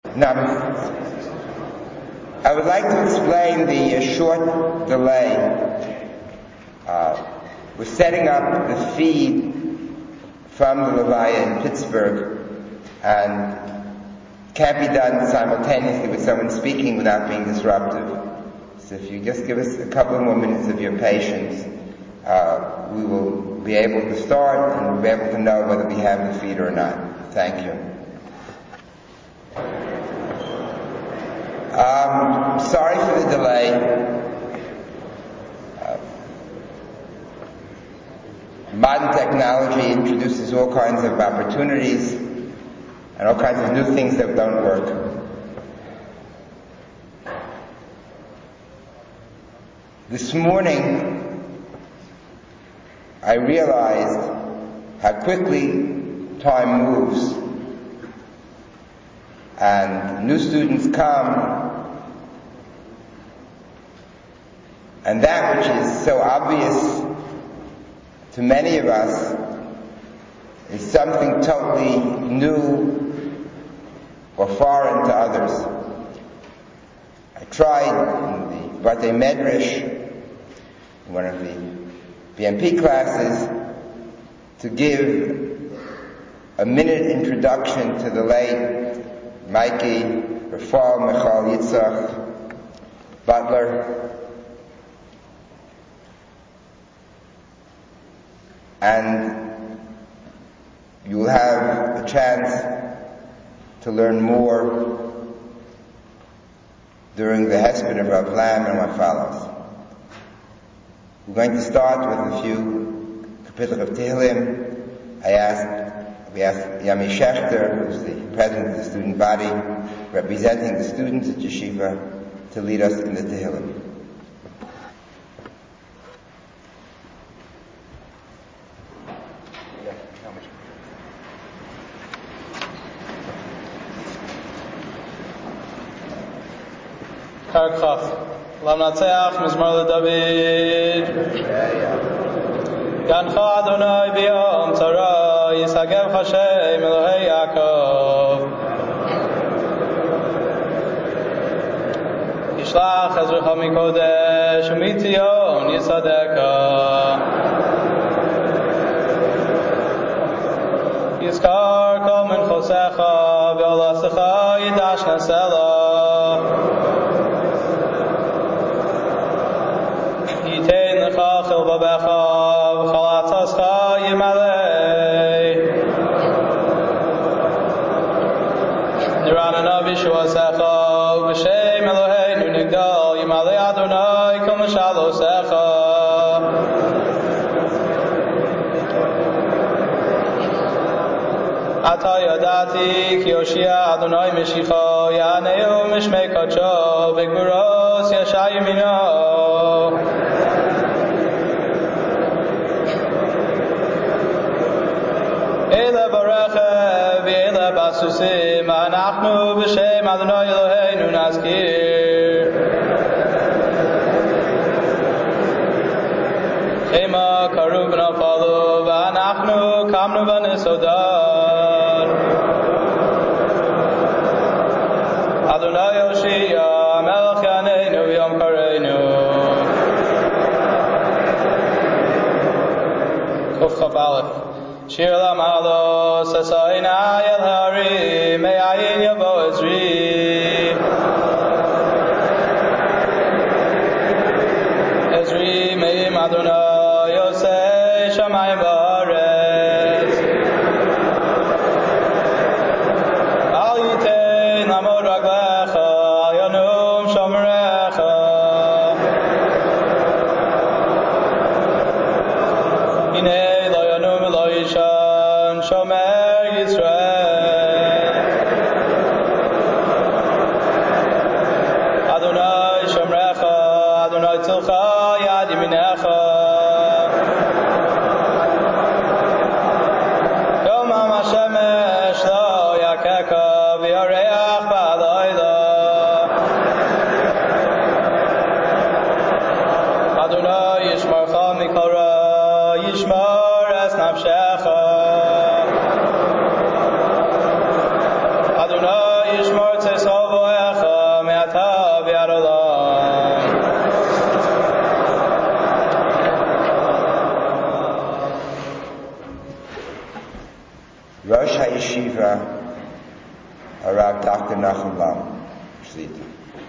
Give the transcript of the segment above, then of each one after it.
Now, I would like to explain the short delay. We're setting up the feed from the Levaya in Pittsburgh, and can't be done simultaneously with someone speaking without being disruptive. So if you just give us a couple more minutes of your patience, we will be able to start and we'll be able to know whether we have the feed or not. Thank you. Sorry for the delay. Modern technology introduces all kinds of opportunities and all kinds of new things that don't work. This morning, I realized how quickly time moves, and new students come, and that which is so obvious to many of us is something totally new or foreign to others. I tried in the Batei Medrash, in one of the BMP classes, to give a minute introduction to the late Mikey Rafal Michal Yitzchak Butler, and you will have a chance to learn more during the Hesped of Rav Lam and what follows. We're going to start with a few Kapitel of Tehillim. We asked Yami Schechter, who's the president of the student body, representing the students at Yeshiva, to lead us in the Tehillim. Parak Chaf. Lam Natseach Mizmor LeDavid. Gancha Adonai b'yom tzara Yisagev Hashem Elohei Yaakov. Yishlach Ezrecha Mikodesh Umitzion Yisadeka. Yizkar Kol Minchosecha V'Olasecha Yidash Nasela. Chil babecha v'chalatzascha yimalei Niranana v'shuasecha v'shem Eloheinu nigdal yimalei Adonai kol mishalosecha Ata yadati ki Yoshia Adonai mishicha Yaneu mishmei kadsho v'gvuros yasha yamino Eile barecha v'eile basusim Anachnu b'shem Adonai Eloheinu nazkir Chema karu v'nafalu V'anachnu kamnu v'nisodar Adonai Yoshia Melech Yaneinu v'yom kareinu Kuf Chaf Aleph Shir Lamalo Sasayna Yel Hari Me'ayin Yavo Ezri Ezri Me'im Adonai Yosei Shamayim Ba'aretz Al Yitein Lamod Raglecha Al Yanum Shomerecha Hinei Lo Yanum Lo Yishan Shomer Yisrael Adonai Shomrecha Adonai Tzilcha Yad Yeminecha Yom HaShemesh Lo Yakeka V'yareach Ba'alayla Adonai Yishmarcha Mikol Ra Yishmar Es Nafshecha Adonai Yishmar Tzes Yeshiva, Rav Dr. Nachum Lam. Shlita.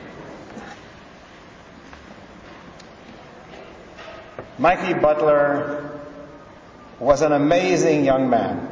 Mikey Butler was an amazing young man.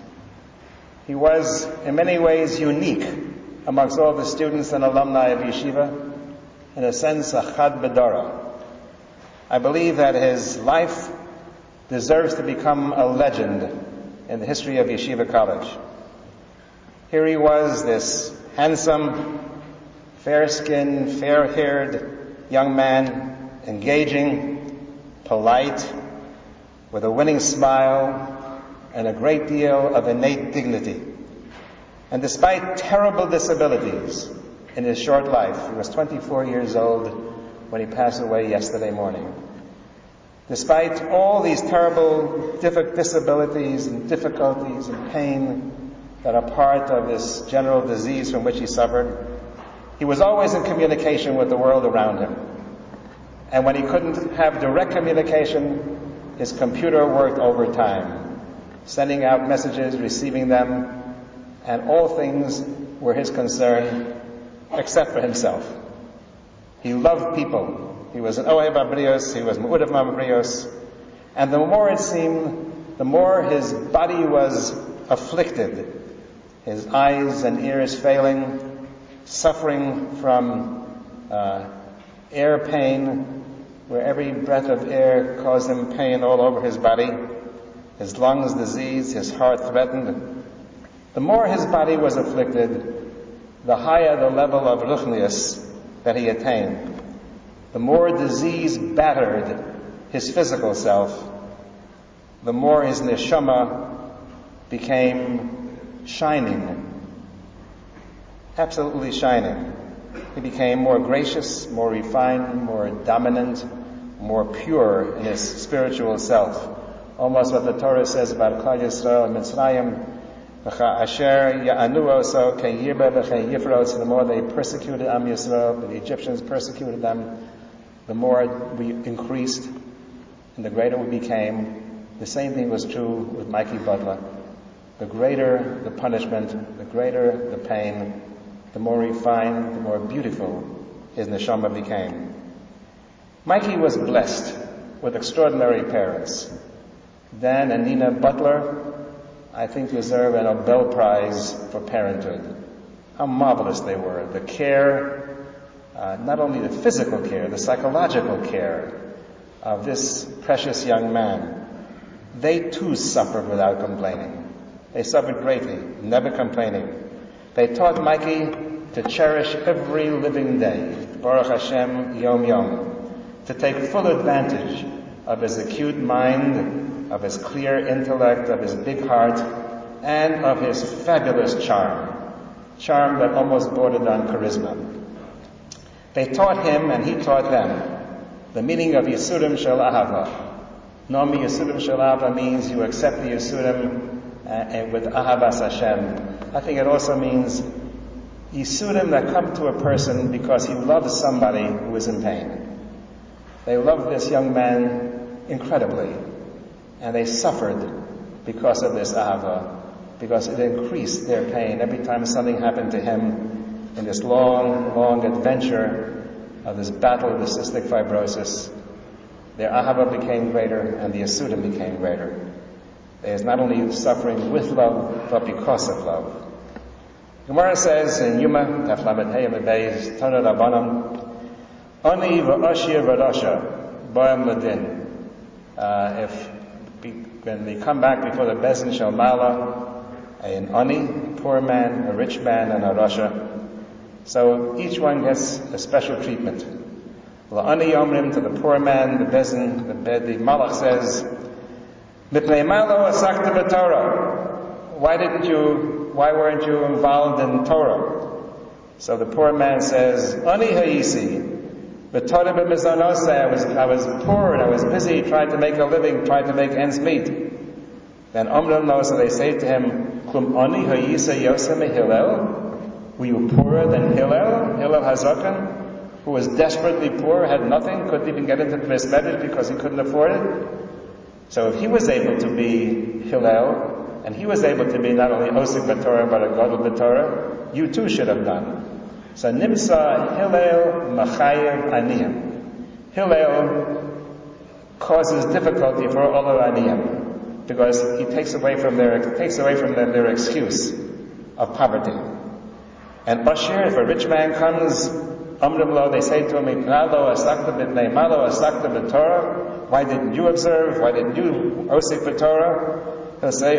He was, in many ways, unique amongst all the students and alumni of Yeshiva, in a sense, a Chad B'dara. I believe that his life deserves to become a legend in the history of Yeshiva College. Here he was, this handsome, fair-skinned, fair-haired young man, engaging, polite, with a winning smile and a great deal of innate dignity. And despite terrible disabilities in his short life, he was 24 years old when he passed away yesterday morning. Despite all these terrible disabilities and difficulties and pain that are part of this general disease from which he suffered, he was always in communication with the world around him. And when he couldn't have direct communication, his computer worked overtime, sending out messages, receiving them, and all things were his concern, except for himself. He loved people. He was an Ohev Abrios, he was Me'udav Ma'abrios, and the more it seemed, the more his body was afflicted, his eyes and ears failing, suffering from air pain, where every breath of air caused him pain all over his body, his lungs diseased, his heart threatened. The more his body was afflicted, the higher the level of ruchnius that he attained. The more disease battered his physical self, the more his neshama became shining, absolutely shining. He became more gracious, more refined, more dominant, more pure in his spiritual self. Almost what the Torah says about Klal Yisrael and Mitzrayim, the more they persecuted Am Yisrael, the Egyptians persecuted them, the more we increased and the greater we became. The same thing was true with Mikey Butler. The greater the punishment, the greater the pain, the more refined, the more beautiful his neshama became. Mikey was blessed with extraordinary parents. Dan and Nina Butler, I think, deserve a Nobel Prize for parenthood. How marvelous they were. The care, not only the physical care, the psychological care of this precious young man. They too suffered without complaining. They suffered greatly, never complaining. They taught Mikey to cherish every living day, Baruch Hashem, Yom Yom, to take full advantage of his acute mind, of his clear intellect, of his big heart, and of his fabulous charm that almost bordered on charisma. They taught him, and he taught them, the meaning of Yisurim Shel Ahava. Nomi Yisurim Shel Ahava means you accept the Yisurim with Ahavas Hashem. I think it also means Yisurim that come to a person because he loves somebody who is in pain. They loved this young man incredibly, and they suffered because of this Ahava, because it increased their pain every time something happened to him in this long, long adventure of this battle with cystic fibrosis. Their Ahava became greater, and the Yisurim became greater. There is not only suffering with love, but because of love. Gemara says in Yuma, Daf Lamed Hey Amud Beis, Tana Rabbanan, Ani v'ashir v'rasha, ba'am ladin. When we come back before the Bezin Shel Mala, an ani, a poor man, a rich man, and a rasha. So each one gets a special treatment. La'ani yomrim, to the poor man, the Bezin, the Malach says, Mipnei malo asakta b'Torah. Why weren't you involved in Torah? So the poor man says, Ani hayisi, b'Torah b'mizanosei. I was poor and I was busy, trying to make a living, trying to make ends meet. Then Omrim lo, so they say to him, Klum ani hayisa yosem Hillel. Were you poorer than Hillel Hazakan, who was desperately poor, had nothing, couldn't even get into the Beis Medrash because he couldn't afford it? So if he was able to be Hillel, and he was able to be not only Osik B'Torah, but a Gadol B'Torah, you too should have done. So Nimsa Hillel Machayev Aniyim. Hillel causes difficulty for all of Aniyim, because he takes away from them their excuse of poverty. And Bashir, if a rich man comes, Amrim Lo, they say to him, why didn't you observe? Why didn't you Osik B'Torah? He'll say,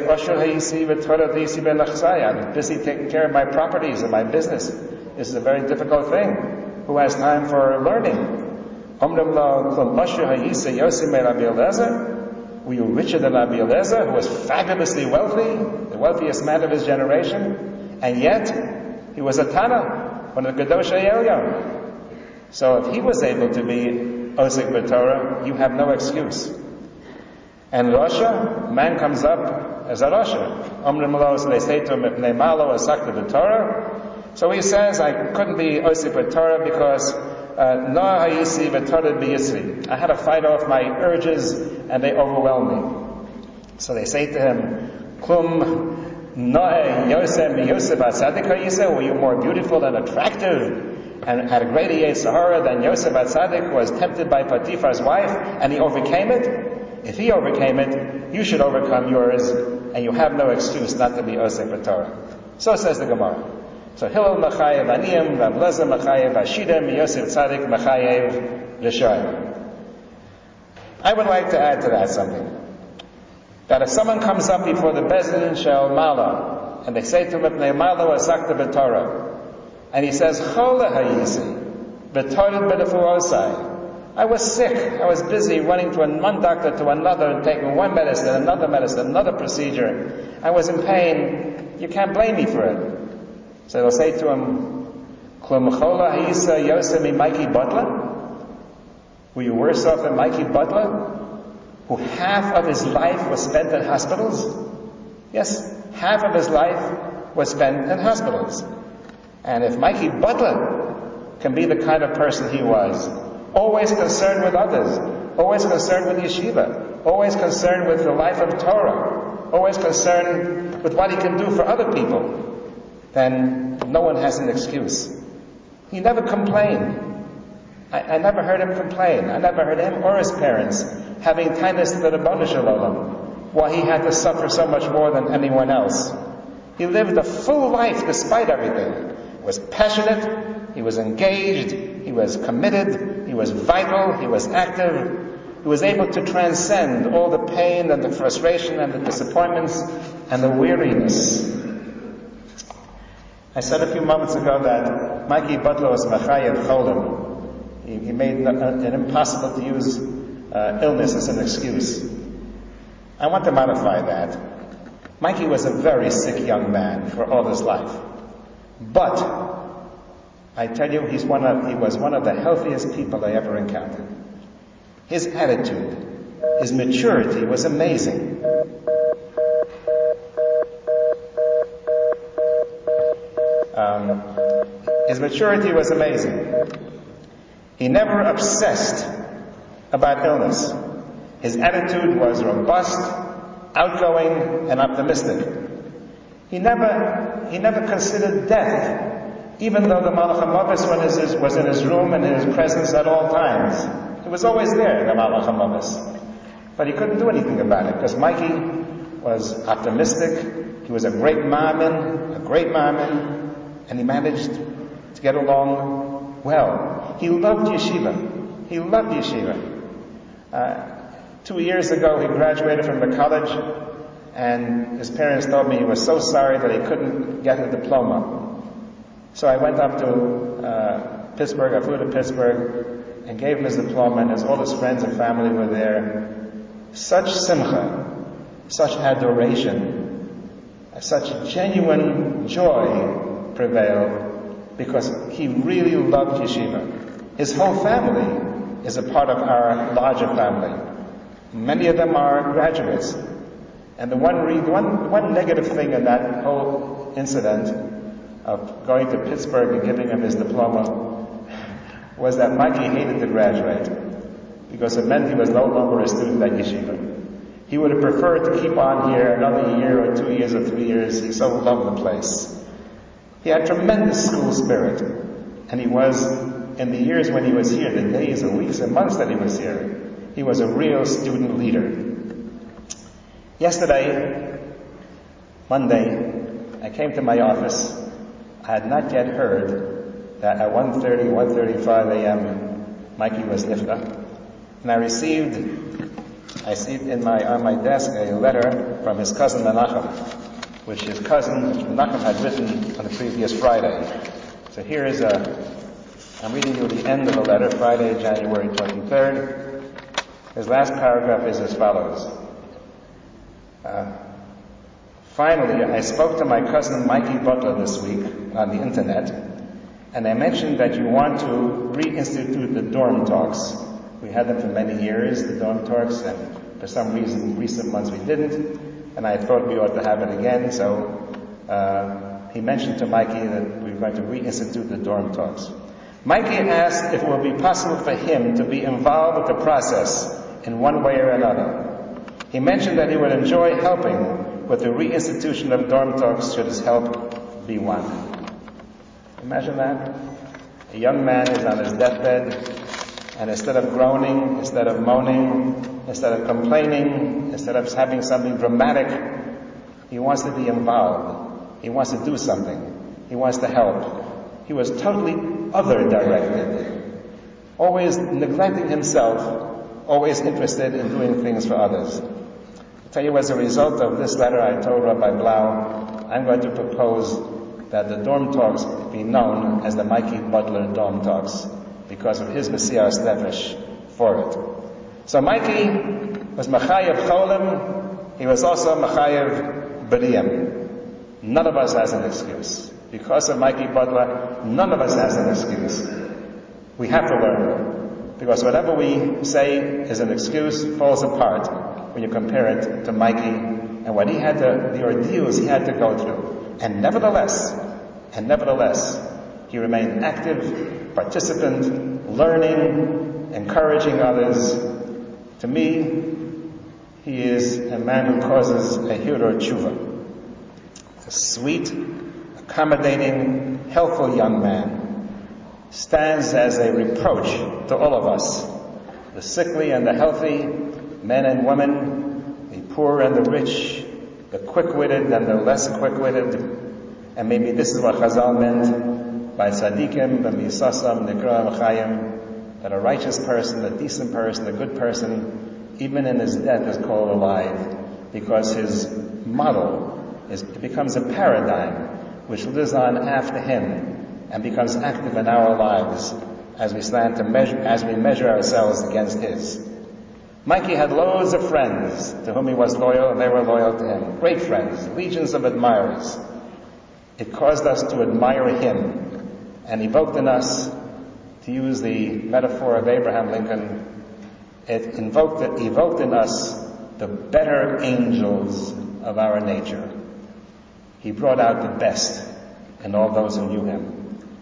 I'm busy taking care of my properties and my business. This is a very difficult thing. Who has time for learning? Amrim Lo, Klum Bashir Hayisa Yosim Rabbi Eliezer. Were you richer than Rabbi Eliezer, who was fabulously wealthy, the wealthiest man of his generation? And yet, he was a Tana, one of the Gedoshay Elyon. So if he was able to be Osik B'Torah, you have no excuse. And Rasha, man comes up as a Rasha. Omrim Lo, so they say to him, Ibnei Malo Asakta B'Torah. So he says, I couldn't be Osik B'Torah because Noah Hayisi B'Torah B'Yisri. I had to fight off my urges and they overwhelmed me. So they say to him, Klum Noah Yosef Yosef Atzadik Hayisa, were you more beautiful and attractive and had a greater Yetzirah than Yosef Atzadik, who was tempted by Potiphar's wife and he overcame it? If he overcame it, you should overcome yours, and you have no excuse not to be Osik B'Torah. So says the Gemara. So Hillel Machayev Aniyim, Rav Lezer Machayev Ashidim, Yosef Tzadik Machayev Rishayim. I would like to add to that something. That if someone comes up before the Bezdin Shel Mala, and they say to him, Ibnei Malo Asakta B'Torah, and he says, Chola Hayisi, B'Torah B'Nefu Osai. I was sick. I was busy running from one doctor to another and taking one medicine, another procedure. I was in pain. You can't blame me for it. So they'll say to him, Klum Chola Hayisa Yosemi Mikey Butler? Were you worse off than Mikey Butler, who half of his life was spent in hospitals? Yes, half of his life was spent in hospitals. And if Mikey Butler can be the kind of person he was, always concerned with others, always concerned with yeshiva, always concerned with the life of Torah, always concerned with what he can do for other people, then no one has an excuse. He never complained. I never heard him complain. I never heard him or his parents having kindness to the Ribono Shel Olam, why he had to suffer so much more than anyone else. He lived a full life despite everything. He was passionate, he was engaged, he was committed, he was vital, he was active. He was able to transcend all the pain and the frustration and the disappointments and the weariness. I said a few moments ago that Mikey Butler was Machayev Cholim. He made it impossible to use illness as an excuse. I want to modify that. Mikey was a very sick young man for all his life. But I tell you, he was one of the healthiest people I ever encountered. His attitude, his maturity was amazing. His maturity was amazing. He never obsessed about illness. His attitude was robust, outgoing, and optimistic. He never considered death, even though the Malach HaMavis was in his room and in his presence at all times. He was always there, the Malach HaMavis. But he couldn't do anything about it, because Mikey was optimistic, he was a great ma'amin, and he managed to get along well. He loved yeshiva. 2 years ago, he graduated from the college, and his parents told me he was so sorry that he couldn't get a diploma. So I went up to Pittsburgh, I flew to Pittsburgh, and gave him his diploma, and all his friends and family were there. Such simcha, such adoration, such genuine joy prevailed, because he really loved yeshiva. His whole family is a part of our larger family. Many of them are graduates. And the one negative thing in that whole incident of going to Pittsburgh and giving him his diploma was that Mikey hated to graduate, because it meant he was no longer a student at yeshiva. He would have preferred to keep on here another year or 2 years or 3 years. He so loved the place. He had tremendous school spirit. And he was, in the years when he was here, the days and weeks and months that he was here, he was a real student leader. Yesterday, Monday, I came to my office. I had not yet heard that at 1:35 a.m. Mikey was nifta. And I received on my desk a letter from his cousin Menachem, which Menachem had written on the previous Friday. So here is I'm reading you the end of the letter, Friday, January 23rd. His last paragraph is as follows. Finally, I spoke to my cousin Mikey Butler this week on the internet, and I mentioned that you want to reinstitute the dorm talks. We had them for many years, the dorm talks, and for some reason in recent months we didn't, and I thought we ought to have it again, so he mentioned to Mikey that we were going to reinstitute the dorm talks. Mikey asked if it would be possible for him to be involved with the process in one way or another. He mentioned that he would enjoy helping with the reinstitution of dorm talks should his help be wanted. Imagine that. A young man is on his deathbed, and instead of groaning, instead of moaning, instead of complaining, instead of having something dramatic, he wants to be involved. He wants to do something. He wants to help. He was totally other-directed, always neglecting himself, always interested in doing things for others. I'll tell you, as a result of this letter, I told Rabbi Blau, I'm going to propose that the dorm talks be known as the Mikey Butler Dorm Talks, because of his Messias Nefesh for it. So Mikey was Machayev Cholim, he was also Machayev B'riyim. None of us has an excuse. Because of Mikey Butler, none of us has an excuse. We have to learn. Because whatever we say is an excuse falls apart when you compare it to Mikey and what he had the ordeals he had to go through. And nevertheless, he remained active, participant, learning, encouraging others. To me, he is a man who causes a hero tshuva. A sweet, accommodating, helpful young man. Stands as a reproach to all of us. The sickly and the healthy, men and women, the poor and the rich, the quick-witted and the less quick-witted. And maybe this is what Chazal meant by tzaddikim, b'misasam, nikra v'chayim, that a righteous person, a decent person, a good person, even in his death is called alive, because his model becomes a paradigm which lives on after him and becomes active in our lives as we measure ourselves against his. Mikey had loads of friends to whom he was loyal, and they were loyal to him. Great friends, legions of admirers. It caused us to admire him and evoked in us, to use the metaphor of Abraham Lincoln, it evoked in us the better angels of our nature. He brought out the best in all those who knew him.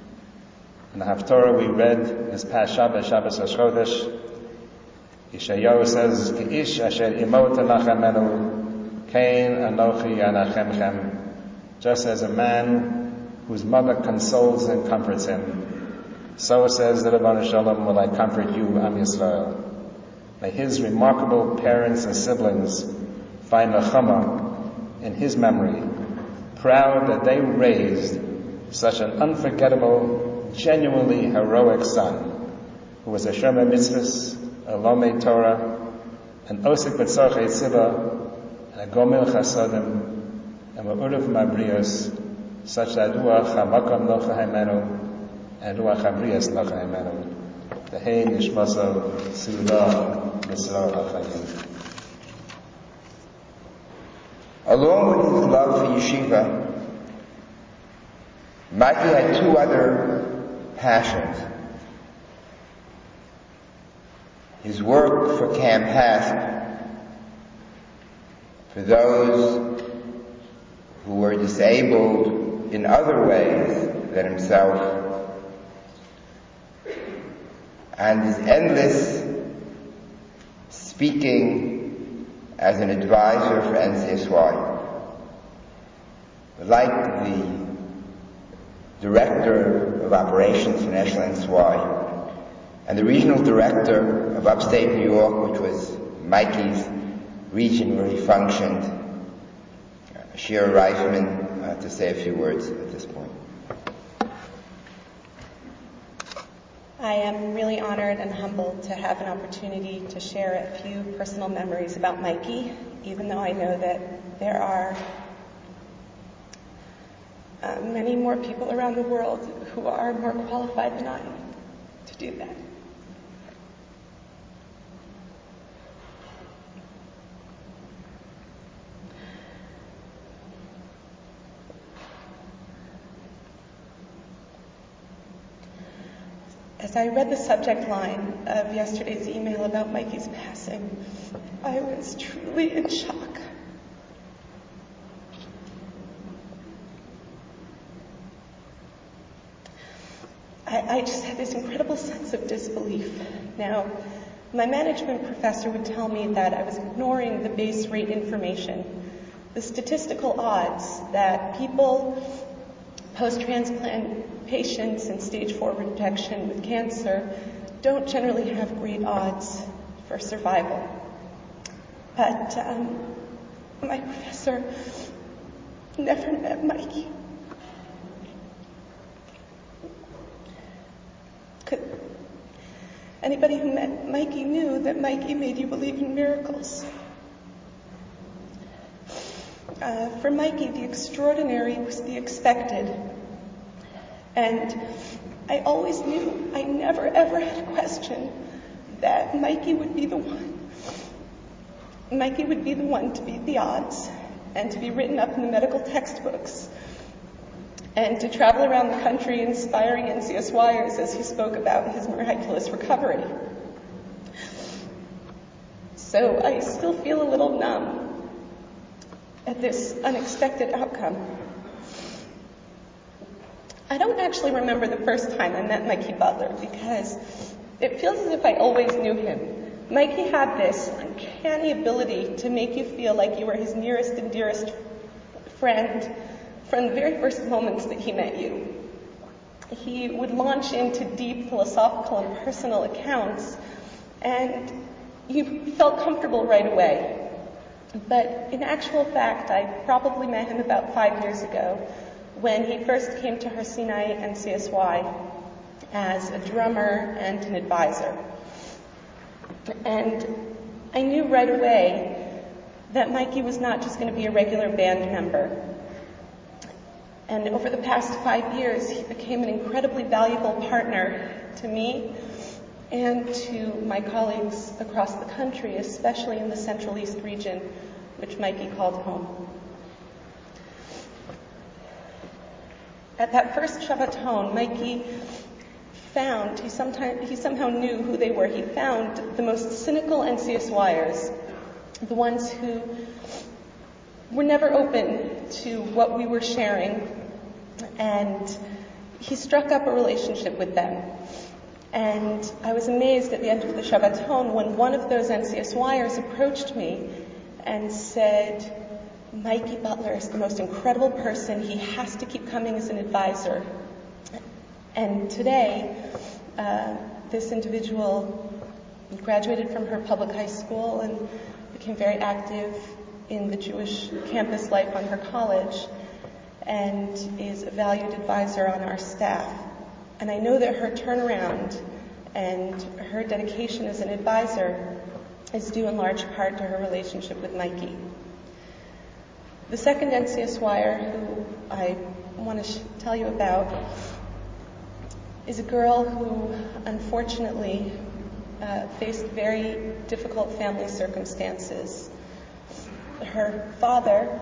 In the Haftorah we read this past Shabbos Rosh Chodesh, Yeshayahu says, K'ish asher imo tenachamenu, kain anochi anachemchem. Just as a man whose mother consoles and comforts him, so says the Ribono Shel Olam, will I comfort you, Am Yisrael. May his remarkable parents and siblings find nechama in his memory, proud that they raised such an unforgettable, genuinely heroic son, who was a Shomer Mitzvahs, a Lomei Torah, an Osik B'tzorchei Tzibah, and a Gomel Chasodim, and Ma'urif Mabrios, such that Ruach HaMakom Locha Haimenu, and Ruach HaBrios Locha Haimenu. Tehei Nishmaso Sudah Yisrael HaChayim. Along with his love for yeshiva, Mikey had two other passions. His work for Camp HASC, for those who were disabled in other ways than himself, and his endless speaking as an advisor for NCSY. Like the Director of Operations for National NCSY and the Regional Director of Upstate New York, which was Mikey's region where he functioned, Shira Reifman, to say a few words at this point. I am really honored and humbled to have an opportunity to share a few personal memories about Mikey, even though I know that there are many more people around the world who are more qualified than I to do that. As I read the subject line of yesterday's email about Mikey's passing, I was truly in shock. I just had this incredible sense of disbelief. Now, my management professor would tell me that I was ignoring the base rate information, the statistical odds that people, post-transplant patients in stage 4 rejection with cancer, don't generally have great odds for survival. But my professor never met Mikey. Anybody who met Mikey knew that Mikey made you believe in miracles. For Mikey, the extraordinary was the expected. And I always knew, I never ever had a question that Mikey would be the one. Mikey would be the one to beat the odds and to be written up in the medical textbooks and to travel around the country inspiring NCSYers as he spoke about his miraculous recovery. So I still feel a little numb at this unexpected outcome. I don't actually remember the first time I met Mikey Butler because it feels as if I always knew him. Mikey had this uncanny ability to make you feel like you were his nearest and dearest friend from the very first moments that he met you. He would launch into deep philosophical and personal accounts, and you felt comfortable right away. But in actual fact, I probably met him about 5 years ago when he first came to Har Sinai NCSY as a drummer and an advisor. And I knew right away that Mikey was not just going to be a regular band member. And over the past 5 years, he became an incredibly valuable partner to me and to my colleagues across the country, especially in the Central East region, which Mikey called home. At that first Shabbaton, Mikey he somehow knew who they were. He found the most cynical NCSYers, the ones who were never open to what we were sharing, and he struck up a relationship with them. And I was amazed at the end of the Shabbaton when one of those NCSYers approached me and said, Mikey Butler is the most incredible person. He has to keep coming as an advisor. And today, this individual graduated from her public high school and became very active in the Jewish campus life on her college and is a valued advisor on our staff. And I know that her turnaround and her dedication as an advisor is due in large part to her relationship with Mikey. The second NCSYer who I want to tell you about is a girl who unfortunately faced very difficult family circumstances. Her father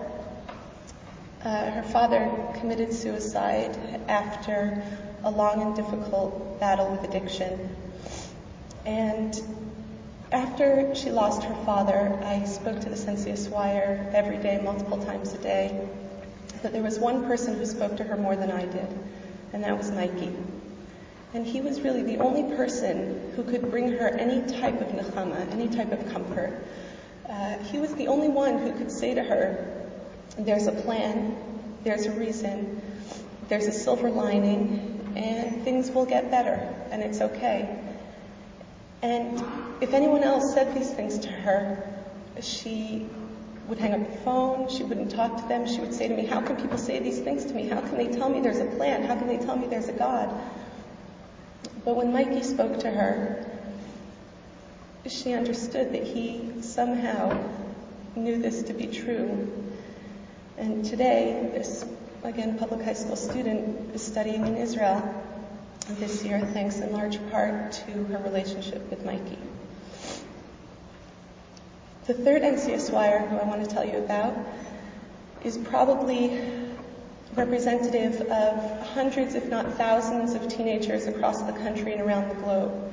committed suicide after a long and difficult battle with addiction. And after she lost her father, I spoke to the NCSYer every day, multiple times a day. But there was one person who spoke to her more than I did, and that was Mikey. And he was really the only person who could bring her any type of nechama, any type of comfort. He was the only one who could say to her, there's a plan, there's a reason, there's a silver lining, and things will get better, and it's okay. And if anyone else said these things to her, she would hang up the phone, she wouldn't talk to them, she would say to me, how can people say these things to me? How can they tell me there's a plan? How can they tell me there's a God? But when Mikey spoke to her, she understood that he somehow knew this to be true. And today, this, again, public high school student is studying in Israel this year, thanks in large part to her relationship with Mikey. The third NCSYer who I want to tell you about is probably representative of hundreds, if not thousands, of teenagers across the country and around the globe.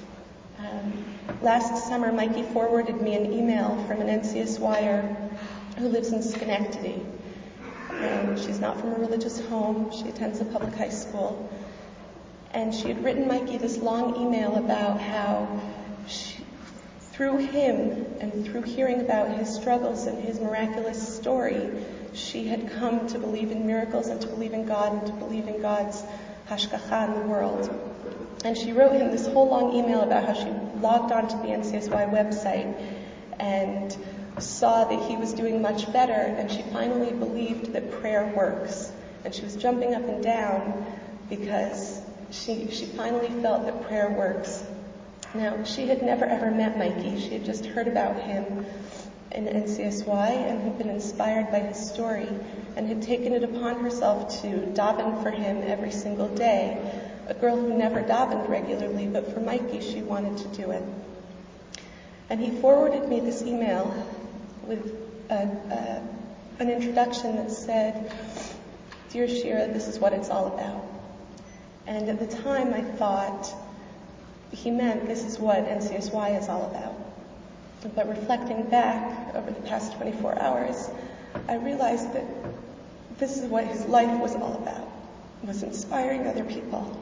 Last summer, Mikey forwarded me an email from an NCSYer who lives in Schenectady. And she's not from a religious home. She attends a public high school. And she had written Mikey this long email about how through him and through hearing about his struggles and his miraculous story, she had come to believe in miracles and to believe in God and to believe in God's hashgacha in the world. And she wrote him this whole long email about how she logged onto the NCSY website and saw that he was doing much better, and she finally believed that prayer works. And she was jumping up and down because she finally felt that prayer works. Now, she had never ever met Mikey. She had just heard about him in NCSY and had been inspired by his story and had taken it upon herself to daven for him every single day. A girl who never davened regularly, but for Mikey, she wanted to do it. And he forwarded me this email with an introduction that said, "Dear Shira, this is what it's all about." And at the time, I thought he meant this is what NCSY is all about. But reflecting back over the past 24 hours, I realized that this is what his life was all about, was inspiring other people.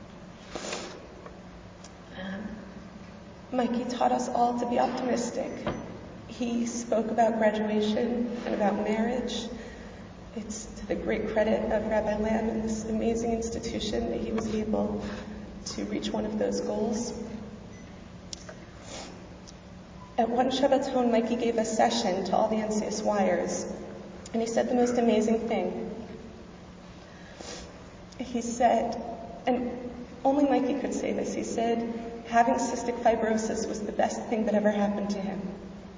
Mikey taught us all to be optimistic. He spoke about graduation and about marriage. It's to the great credit of Rabbi Lamb and this amazing institution that he was able to reach one of those goals. At one Shabbaton, Mikey gave a session to all the NCSYers, and he said the most amazing thing. He said, and only Mikey could say this, he said, having cystic fibrosis was the best thing that ever happened to him.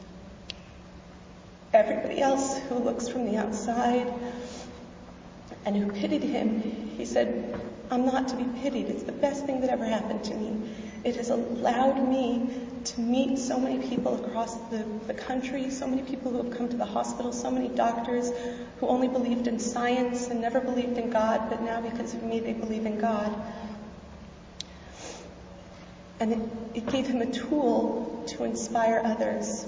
Everybody else who looks from the outside and who pitied him, he said, I'm not to be pitied. It's the best thing that ever happened to me. It has allowed me to meet so many people across the country, so many people who have come to the hospital, so many doctors who only believed in science and never believed in God, but now because of me they believe in God. And it gave him a tool to inspire others.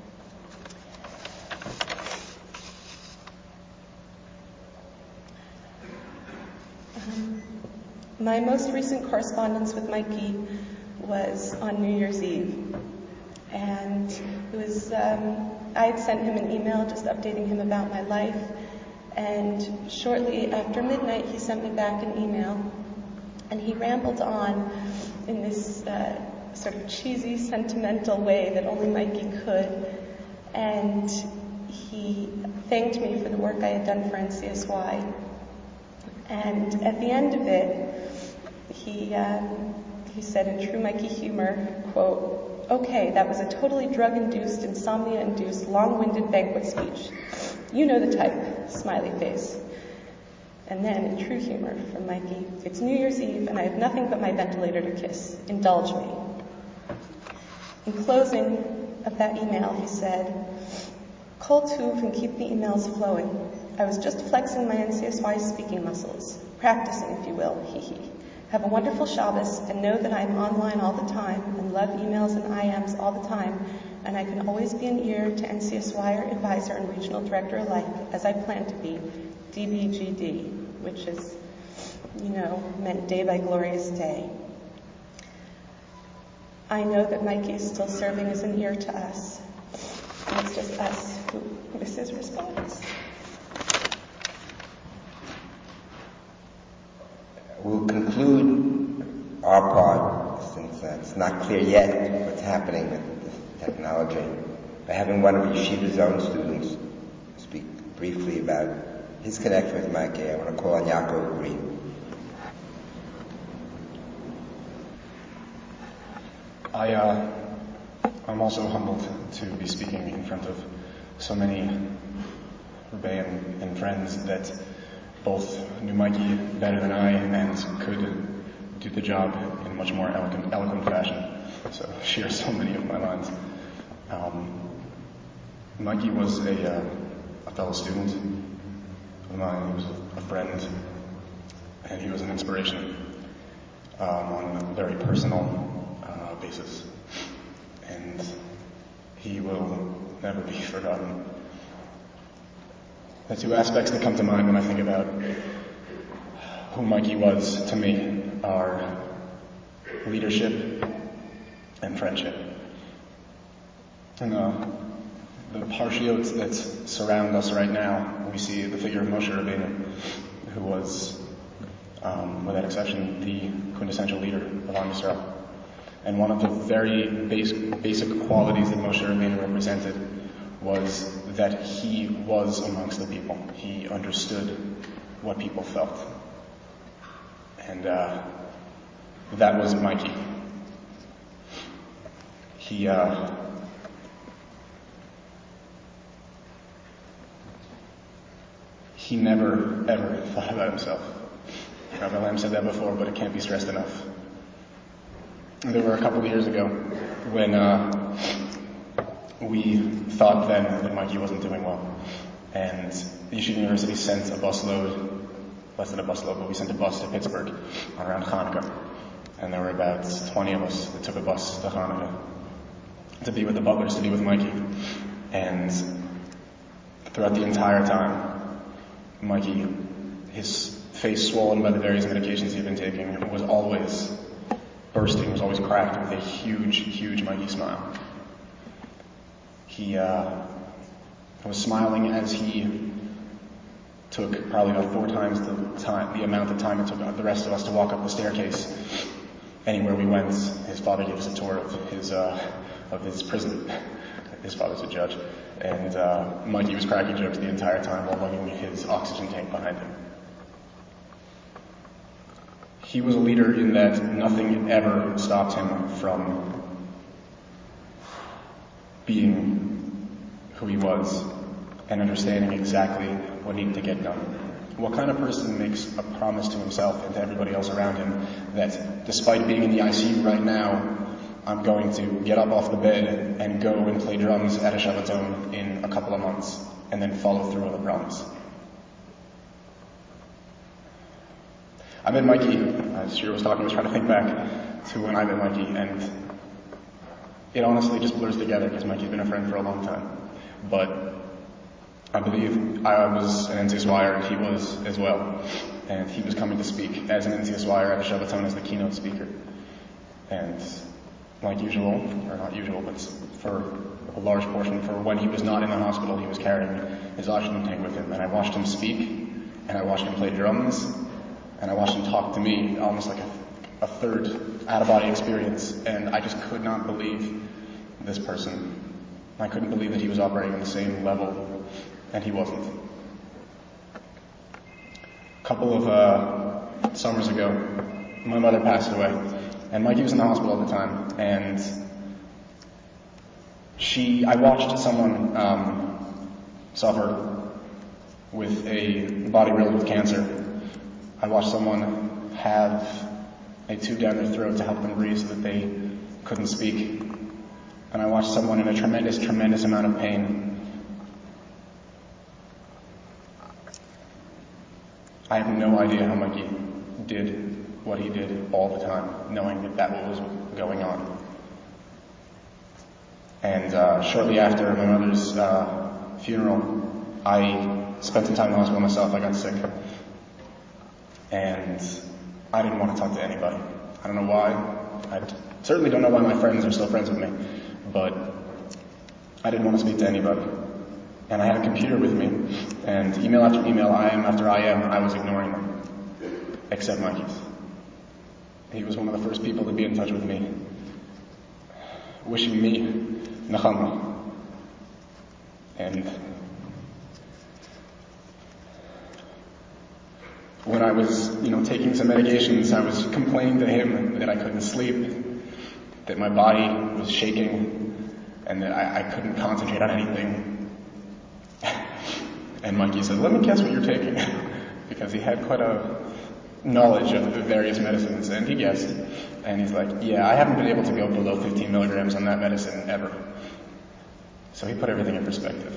My most recent correspondence with Mikey was on New Year's Eve. And it was, I had sent him an email just updating him about my life. And shortly after midnight, he sent me back an email. And he rambled on in this sort of cheesy, sentimental way that only Mikey could. And he thanked me for the work I had done for NCSY. And at the end of it, he said in true Mikey humor, quote, "Okay, that was a totally drug-induced, insomnia-induced, long-winded banquet speech. You know the type," smiley face. And then, in true humor from Mikey, "It's New Year's Eve and I have nothing but my ventilator to kiss. Indulge me." In closing of that email, he said, "Kol tuv and keep the emails flowing. I was just flexing my NCSY speaking muscles. Practicing, if you will, hee hee. Have a wonderful Shabbos and know that I am online all the time and love emails and IMs all the time, and I can always be an ear to NCSY advisor and regional director alike, as I plan to be, DBGD, which is, meant day by glorious day. I know that Mikey is still serving as an ear to us. just us who miss his response. We'll conclude our part, since it's not clear yet what's happening with this technology, by having one of Yeshiva's own students speak briefly about his connection with Mikey. I want to call on Yaakov Green. I'm also humbled to be speaking in front of so many Rebbeim and friends that both knew Mikey better than I and could do the job in a much more eloquent fashion. So share so many of my lines. Mikey was a fellow student of mine. He was a friend, and he was an inspiration on a very personal basis. And he will never be forgotten. The two aspects that come to mind when I think about who Mikey was to me are leadership and friendship. And the parshiyot that surround us right now, we see the figure of Moshe Rabbeinu, who was, without exception, the quintessential leader of Am Yisrael. And one of the very basic qualities that Moshe Rabbeinu represented was that he was amongst the people. He understood what people felt. And that was Mikey. He never, ever thought about himself. Rabbi Lam said that before, but it can't be stressed enough. There were a couple of years ago when we thought then that Mikey wasn't doing well. And the Yeshiva University sent a busload, less than a busload, but we sent a bus to Pittsburgh around Hanukkah. And there were about 20 of us that took a bus to Hanukkah to be with the butlers, to be with Mikey. And throughout the entire time, Mikey, his face swollen by the various medications he had been taking, was always bursting, was always cracked with a huge, huge Mikey smile. He was smiling as he took probably about 4 times the amount of time it took the rest of us to walk up the staircase. Anywhere we went, his father gave us a tour of his prison. His father's a judge. And Mikey was cracking jokes the entire time while lugging his oxygen tank behind him. He was a leader in that nothing ever stopped him from being who he was and understanding exactly what needed to get done. What kind of person makes a promise to himself and to everybody else around him that despite being in the ICU right now, I'm going to get up off the bed and go and play drums at a Shabbaton in a couple of months and then follow through on the promise? I met Mikey, as Shira was talking, I was trying to think back to when I met Mikey, and it honestly just blurs together because Mikey's been a friend for a long time. But I believe I was an NCSYer, and he was as well. And he was coming to speak as an NCSYer at a Shabbaton as the keynote speaker. And like usual, or not usual, but for a large portion, for when he was not in the hospital, he was carrying his oxygen tank with him. And I watched him speak, and I watched him play drums, and I watched him talk to me, almost like a third out-of-body experience. And I just could not believe this person. I couldn't believe that he was operating on the same level, and he wasn't. A couple of summers ago, my mother passed away, and Mikey was in the hospital at the time, and I watched someone suffer with a body riddled with cancer. I watched someone have a tube down their throat to help them breathe so that they couldn't speak. And I watched someone in a tremendous, tremendous amount of pain. I have no idea how Mikey did what he did all the time, knowing that was going on. And shortly after my mother's funeral, I spent some time in the hospital myself. I got sick. And I didn't want to talk to anybody. I don't know why. I certainly don't know why my friends are still friends with me. But I didn't want to speak to anybody. And I had a computer with me, and email after email, IM after IM, I was ignoring them. Except Mikey's. He was one of the first people to be in touch with me, wishing me Nechama. And when I was, taking some medications, I was complaining to him that I couldn't sleep, that my body was shaking, and that I couldn't concentrate on anything. And Mikey said, "Let me guess what you're taking," because he had quite a knowledge of the various medicines, and he guessed. And he's like, "Yeah, I haven't been able to go below 15 milligrams on that medicine ever." So he put everything in perspective.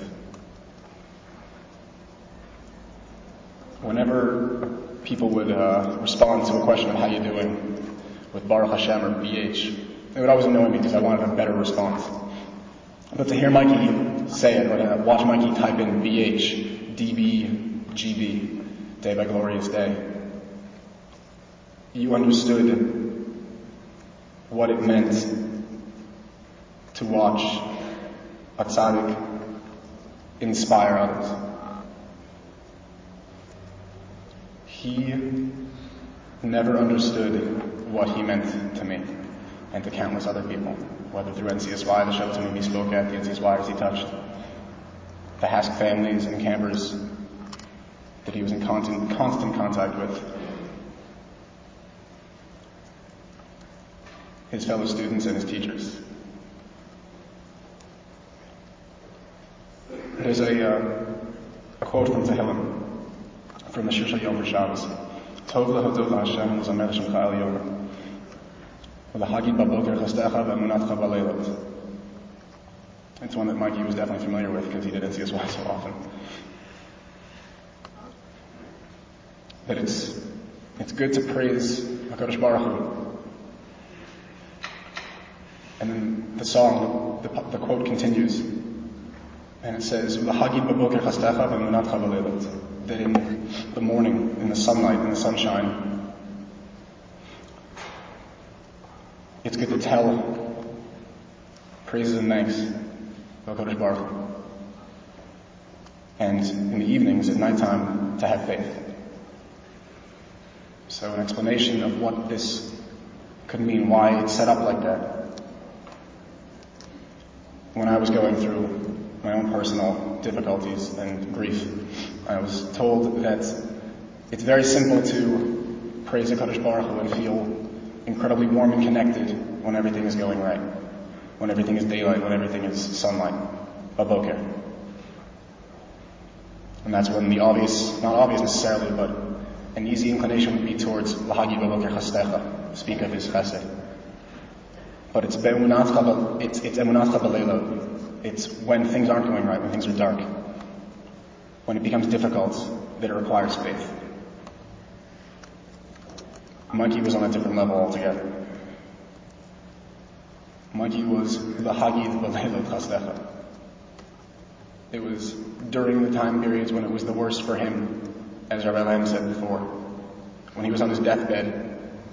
Whenever people would respond to a question of how you doing with Baruch Hashem or BH, it would always annoy me because I wanted a better response. But to hear Mikey say it, or to watch Mikey type in BH, DB, GB, Day by Glorious Day, you understood what it meant to watch a tzaddik inspire others. He never understood what he meant to me and to countless other people, whether through NCSY, the Shabbatim he spoke at, the NCSYers he touched, the Hask families and campers that he was in constant contact with, his fellow students and his teachers. There's a quote from Tehillim, from the Shir Shel Yom Shabbos. Tov lehodot laHashem u'zamer l'shemcha elyon. U'lahagid baboker chastecha ve'emunatcha b'leilot. It's one that Mikey was definitely familiar with because he did NCSY so often. That it's good to praise HaKadosh Baruch Hu. And then the song, the quote continues, and it says, "U'lahagid baboker chastecha ve'emunatcha b'leilot." That in the morning, in the sunlight, in the sunshine, it's good to tell praises and thanks to HaKadosh Baruch Hu. And in the evenings, at nighttime, to have faith. So an explanation of what this could mean, why it's set up like that. When I was going through my own personal difficulties and grief, I was told that it's very simple to praise HaKadosh Baruch Hu and feel incredibly warm and connected when everything is going right, when everything is daylight, when everything is sunlight, baboker. And that's when the obvious, not obvious necessarily, but an easy inclination would be towards Lahagi baboker chastecha, speak of his chesed. But it's emunatcha b'leilot. It's when things aren't going right, when things are dark, when it becomes difficult, that it requires faith. Mikey was on a different level altogether. Mikey was lahagid b'leilot chastecha. It was during the time periods when it was the worst for him, as Rabbi Lam said before, when he was on his deathbed.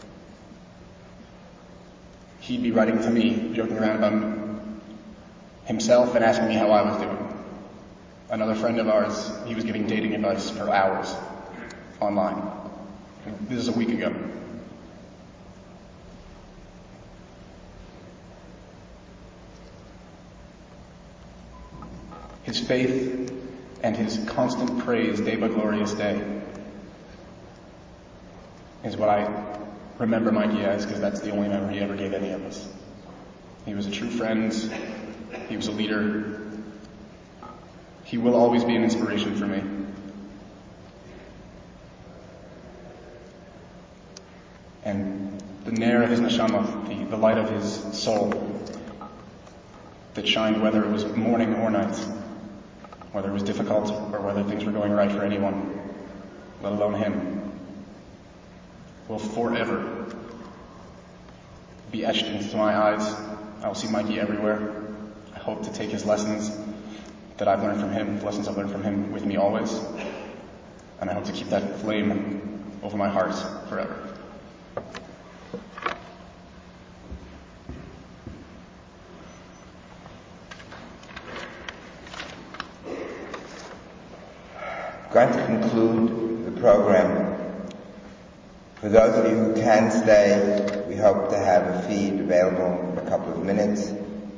He'd be writing to me, joking around about himself and asking me how I was doing. Another friend of ours, he was giving dating advice for hours online. This is a week ago. His faith and his constant praise day by glorious day is what I remember Mikey as, because that's the only memory he ever gave any of us. He was a true friend. He was a leader. He will always be an inspiration for me. And the nair of his neshama, the light of his soul, that shined whether it was morning or night, whether it was difficult or whether things were going right for anyone, let alone him, will forever be etched into my eyes. I will see Mikey everywhere. I hope to take his lessons that I've learned from him, the lessons I've learned from him, with me always. And I hope to keep that flame over my heart forever. going to conclude the program. For those of you who can stay, we hope to have a feed available in a couple of minutes.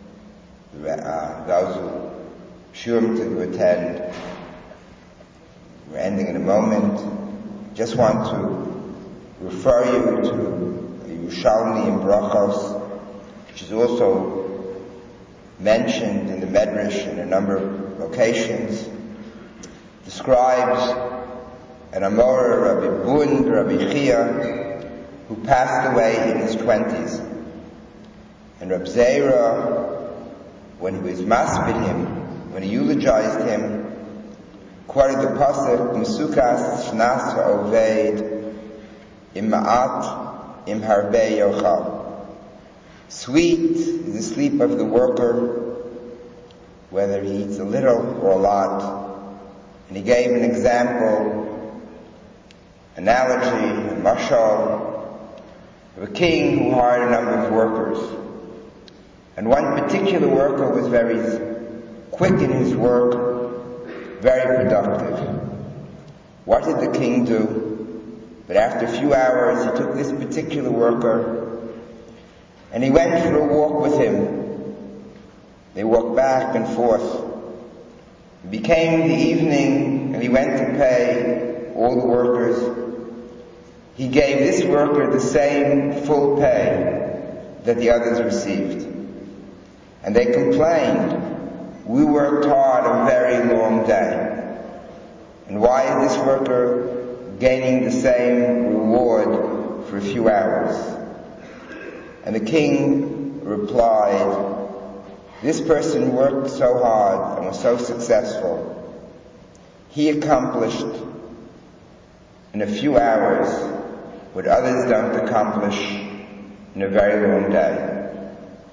Those who sure to attend, we're ending in a moment. Just want to refer you to Yerushalmi in Brachos, which is also mentioned in the Medrash in a number of locations. Describes an Amora, Rabbi Bund, Rabbi Chia, who passed away in his 20s. And Rabbi Zera, when he was maspid him, when he eulogized him, quoted the pasuk, M'sukas shnas ha'oved, im ma'at, im harbe yochal. Sweet is the sleep of the worker, whether he eats a little or a lot. And he gave an example, analogy, a mashal, of a king who hired a number of workers. And one particular worker was very quick in his work, very productive. What did the king do? But after a few hours, he took this particular worker and he went for a walk with him. They walked back and forth. It became the evening and he went to pay all the workers. He gave this worker the same full pay that the others received. And they complained, we worked hard a very long day. And why is this worker gaining the same reward for a few hours? And the king replied, this person worked so hard and was so successful. He accomplished in a few hours what others don't accomplish in a very long day.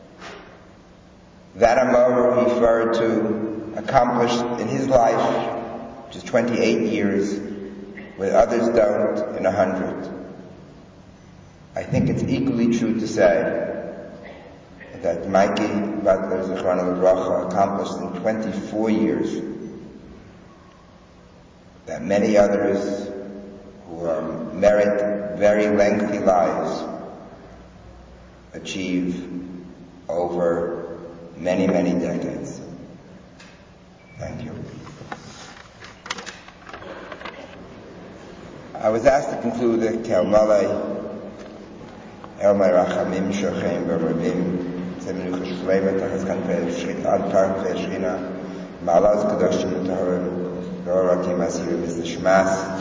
That Amora he referred to accomplished in his life, which is 28 years, what others don't in 100. I think it's equally true to say that Mikey Butler Zichrono Livracha accomplished in 24 years that many others who merit very lengthy lives achieve over many, many decades. Thank you. I was asked to conclude the Kel Malay El Rachamim Shochem B'Rabim Zemenu Cheshuvayim Tachas Kanfei Ad Kanfei Shchina Ma'alaz Kadoshim Taharim Dorakim Asirim is the Shmas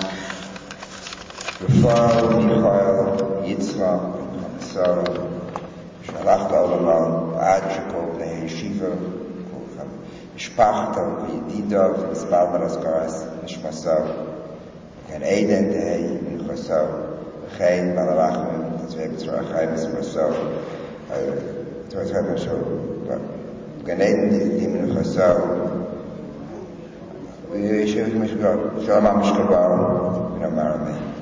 Rafal Michael Yitzchak Chamisar Shalach La'olamah Ad Shekol Bnei Yeshiva Mishpachta V'Yedidav V'Mispal Baraskaras Nishmasar Can Eden Tehei Minchasar V'chein Balarachim Tzvei B'tzvei Chayim Esmasar Tzvei Chayim Can Eden Tehei Minchasar V'yeshiv Mishkar Shalom HaMishkabar V'Namar Amen.